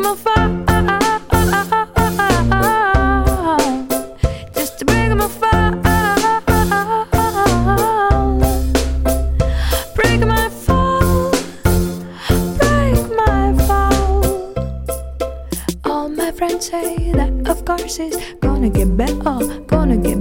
break my fall. Just to break my fall. Break my fall. Break my fall. All my friends say that of course it's gonna get better, gonna get